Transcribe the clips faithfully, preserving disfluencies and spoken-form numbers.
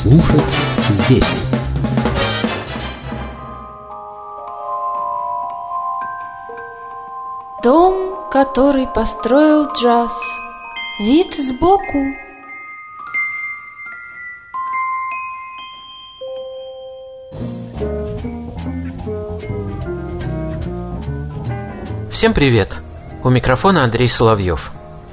слушать здесь. Дом, который построил джаз. Вид сбоку. Всем привет! У микрофона Андрей Соловьев.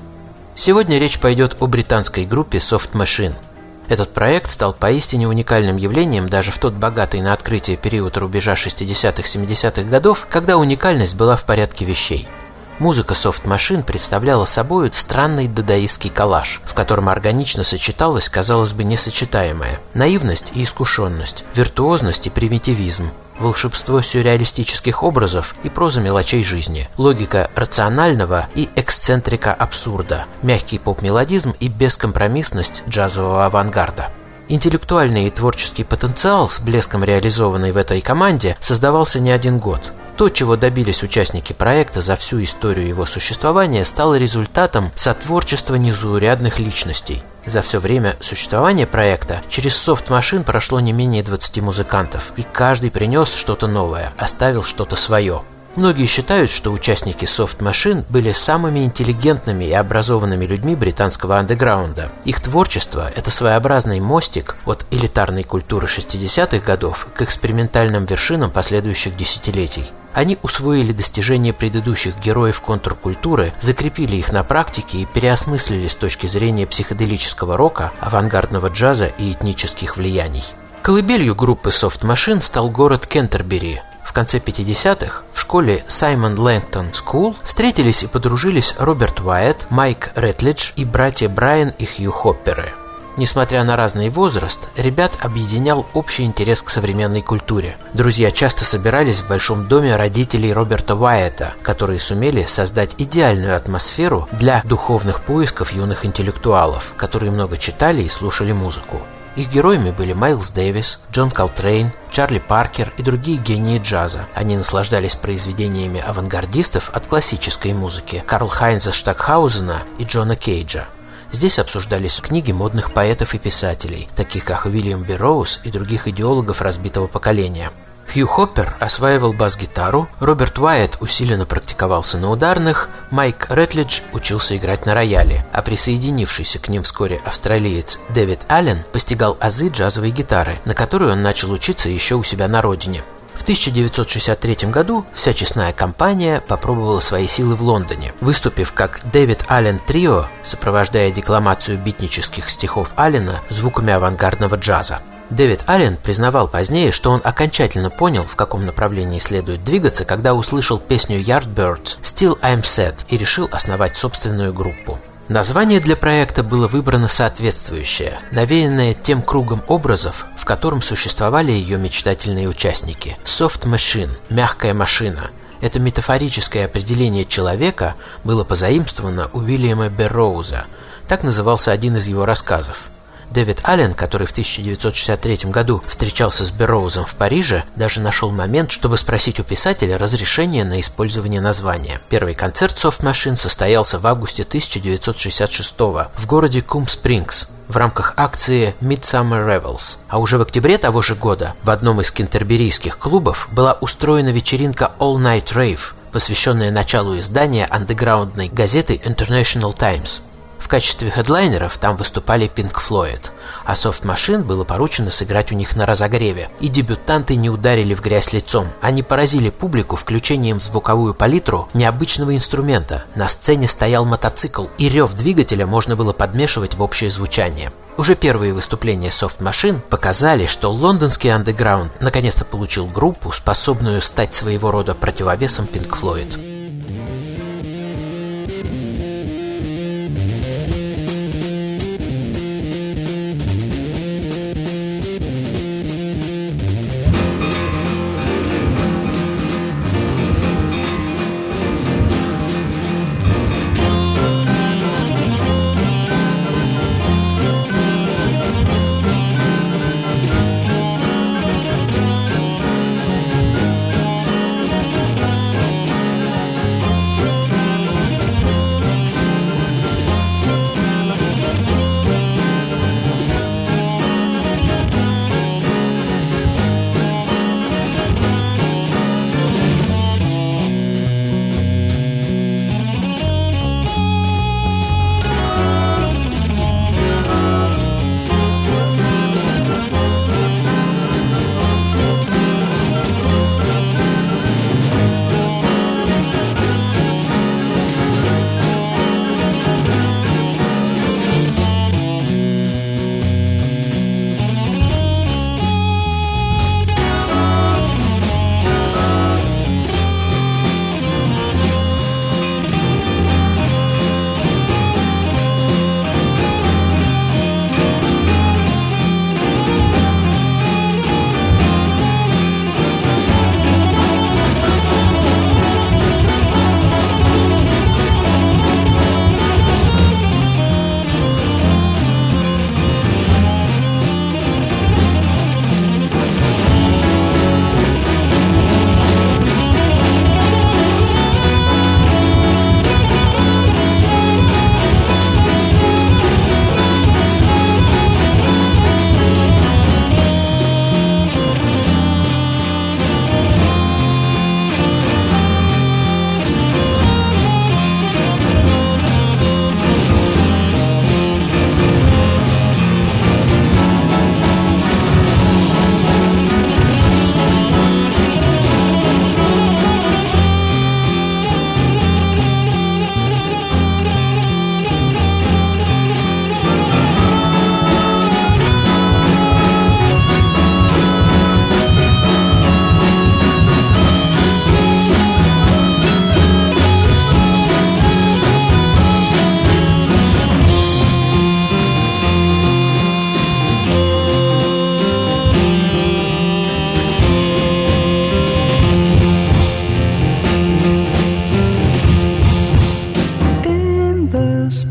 Сегодня речь пойдет о британской группе Soft Machine. Этот проект стал поистине уникальным явлением даже в тот богатый на открытие период рубежа шестидесятых-семидесятых годов, когда уникальность была в порядке вещей. Музыка Soft Machine представляла собой странный дадаистский коллаж, в котором органично сочеталось, казалось бы, несочетаемое: наивность и искушенность, виртуозность и примитивизм, волшебство сюрреалистических образов и проза мелочей жизни, логика рационального и эксцентрика абсурда, мягкий поп-мелодизм и бескомпромиссность джазового авангарда. Интеллектуальный и творческий потенциал, с блеском реализованный в этой команде, создавался не один год. То, чего добились участники проекта за всю историю его существования, стало результатом сотворчества незаурядных личностей. За все время существования проекта через Soft Machine прошло не менее двадцати музыкантов, и каждый принес что-то новое, оставил что-то свое. Многие считают, что участники Soft Machine были самыми интеллигентными и образованными людьми британского андеграунда. Их творчество – это своеобразный мостик от элитарной культуры шестидесятых годов к экспериментальным вершинам последующих десятилетий. Они усвоили достижения предыдущих героев контркультуры, закрепили их на практике и переосмыслили с точки зрения психоделического рока, авангардного джаза и этнических влияний. Колыбелью группы Soft Machine стал город Кентербери. В конце пятидесятых в школе Саймон Лэнгтон Скул встретились и подружились Роберт Уайетт, Майк Ретлидж и братья Брайан и Хью Хопперы. Несмотря на разный возраст, ребят объединял общий интерес к современной культуре. Друзья часто собирались в большом доме родителей Роберта Уайетта, которые сумели создать идеальную атмосферу для духовных поисков юных интеллектуалов, которые много читали и слушали музыку. Их героями были Майлз Дэвис, Джон Колтрейн, Чарли Паркер и другие гении джаза. Они наслаждались произведениями авангардистов от классической музыки Карл Хайнза Штокхаузена и Джона Кейджа. Здесь обсуждались книги модных поэтов и писателей, таких как Уильям Берроуз и других идеологов разбитого поколения. Хью Хоппер осваивал бас-гитару, Роберт Уайетт усиленно практиковался на ударных, Майк Ретлидж учился играть на рояле, а присоединившийся к ним вскоре австралиец Дэвид Аллен постигал азы джазовой гитары, на которую он начал учиться еще у себя на родине. В тысяча девятьсот шестьдесят третьем году вся честная компания попробовала свои силы в Лондоне, выступив как Дэвид Аллен Трио, сопровождая декламацию битнических стихов Аллена звуками авангардного джаза. Дэвид Аллен признавал позднее, что он окончательно понял, в каком направлении следует двигаться, когда услышал песню Yardbirds «Still I'm Sad» и решил основать собственную группу. Название для проекта было выбрано соответствующее, навеянное тем кругом образов, в котором существовали ее мечтательные участники. Soft Machine – мягкая машина. Это метафорическое определение человека было позаимствовано у Уильяма Берроуза. Так назывался один из его рассказов. Дэвид Аллен, который в тысяча девятьсот шестьдесят третьем году встречался с Берроузом в Париже, даже нашел момент, чтобы спросить у писателя разрешение на использование названия. Первый концерт Soft Machine состоялся в августе тысяча девятьсот шестьдесят шестого в городе Кум-Спрингс в рамках акции Midsummer Revels. А уже в октябре того же года в одном из кентерберийских клубов была устроена вечеринка All Night Rave, посвященная началу издания андеграундной газеты International Times. В качестве хедлайнеров там выступали Pink Floyd, а Soft Machine было поручено сыграть у них на разогреве. И дебютанты не ударили в грязь лицом. Они поразили публику включением в звуковую палитру необычного инструмента. На сцене стоял мотоцикл, и рев двигателя можно было подмешивать в общее звучание. Уже первые выступления Soft Machine показали, что лондонский андеграунд наконец-то получил группу, способную стать своего рода противовесом Pink Floyd.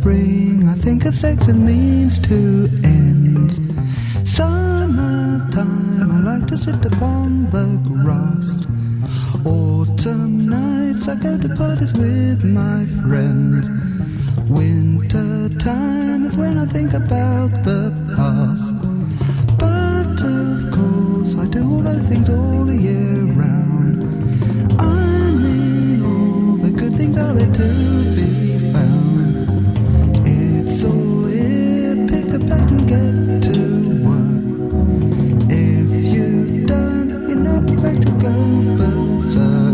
spring, I think of sex and means to end. Summertime, I like to sit upon the grass. Autumn nights, I go to parties with my friends. Winter time is when I think about the past. But of course, I do all those things all the year round. I mean, all the good things are there to be found. It's all here, pick a pack and get to work. If you don't, you're not ready to go berserk.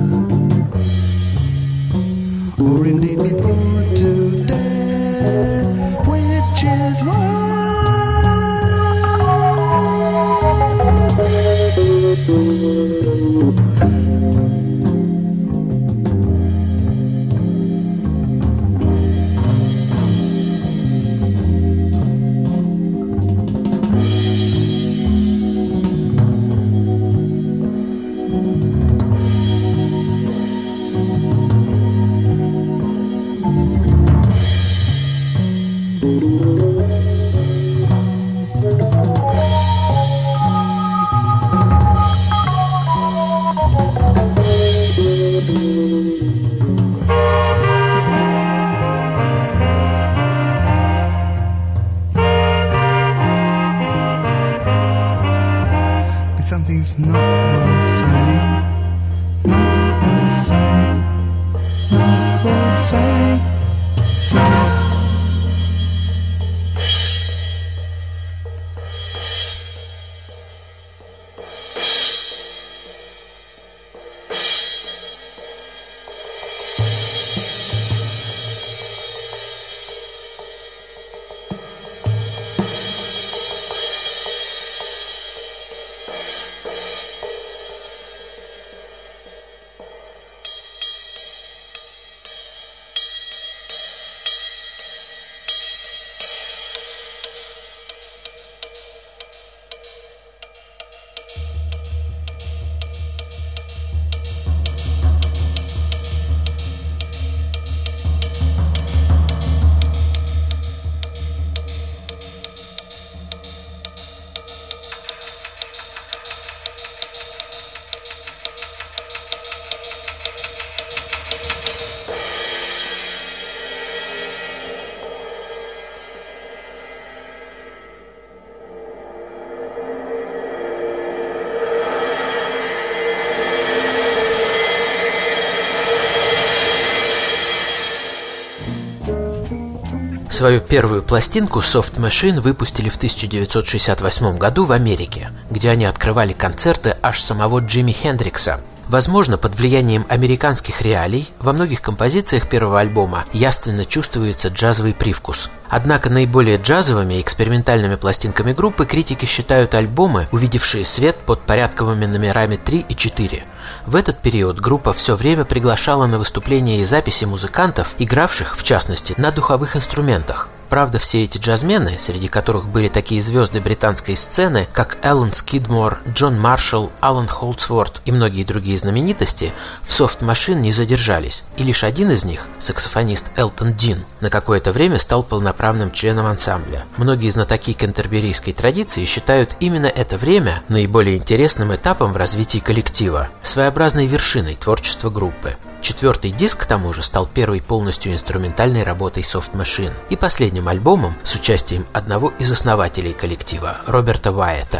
Or indeed be bored to death, which is worse. Something's not worth saying, not worth saying, not worth saying, saying. Свою первую пластинку Soft Machine выпустили в тысяча девятьсот шестьдесят восьмом году в Америке, где они открывали концерты аж самого Джимми Хендрикса. Возможно, под влиянием американских реалий во многих композициях первого альбома явственно чувствуется джазовый привкус. Однако наиболее джазовыми и экспериментальными пластинками группы критики считают альбомы, увидевшие свет под порядковыми номерами три и четыре. В этот период группа все время приглашала на выступления и записи музыкантов, игравших, в частности, на духовых инструментах. Правда, все эти джазмены, среди которых были такие звезды британской сцены, как Эллен Скидмор, Джон Маршалл, Алан Холдсворт и многие другие знаменитости, в Soft Machine не задержались, и лишь один из них, саксофонист Элтон Дин, на какое-то время стал полноправным членом ансамбля. Многие знатоки кентерберийской традиции считают именно это время наиболее интересным этапом в развитии коллектива, своеобразной вершиной творчества группы. Четвертый диск, к тому же, стал первой полностью инструментальной работой Soft Machine и последним альбомом с участием одного из основателей коллектива, Роберта Уайета.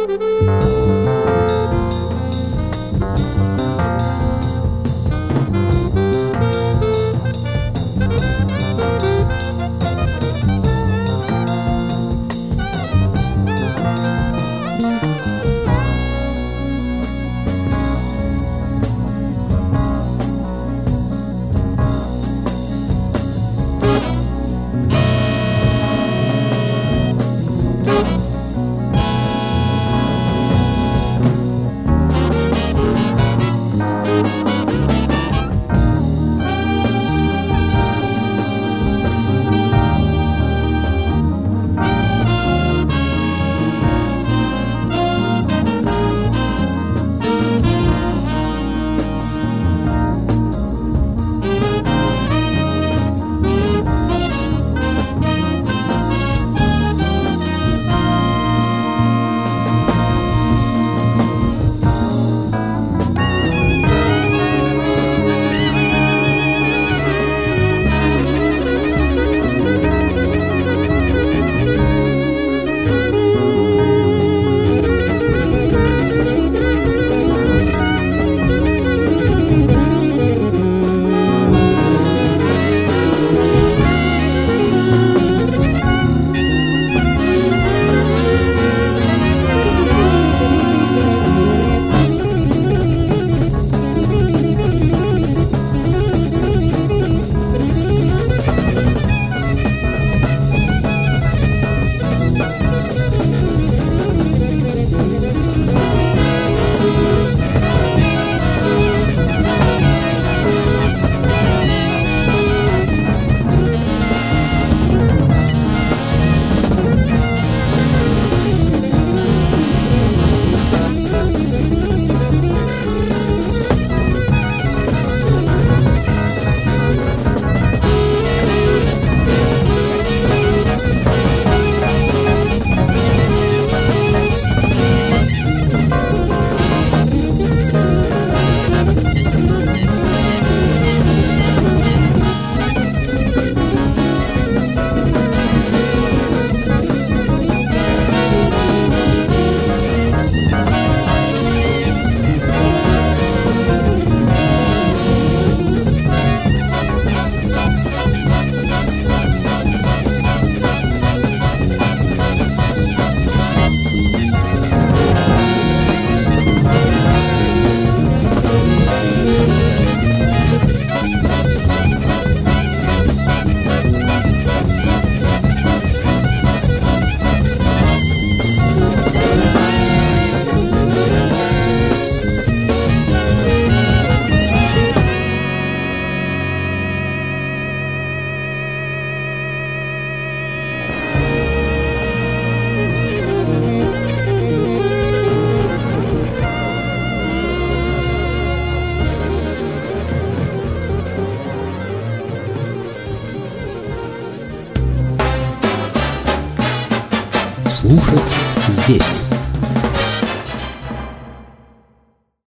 Слушать здесь.